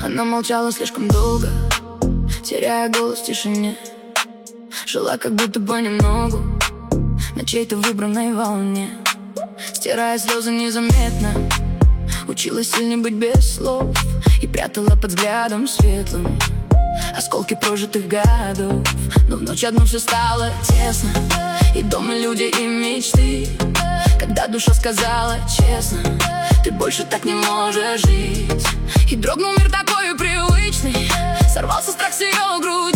Она молчала слишком долго, теряя голос в тишине. Жила как будто понемногу на чьей-то выбранной волне, стирая слезы незаметно. Училась сильнее быть без слов и прятала под взглядом светлым осколки прожитых годов. Но в ночь одну все стало тесно, и дом, и люди, и мечты. Когда душа сказала честно: ты больше так не можешь жить. И дрогнул мир такой привычный, сорвался страх с ее груди.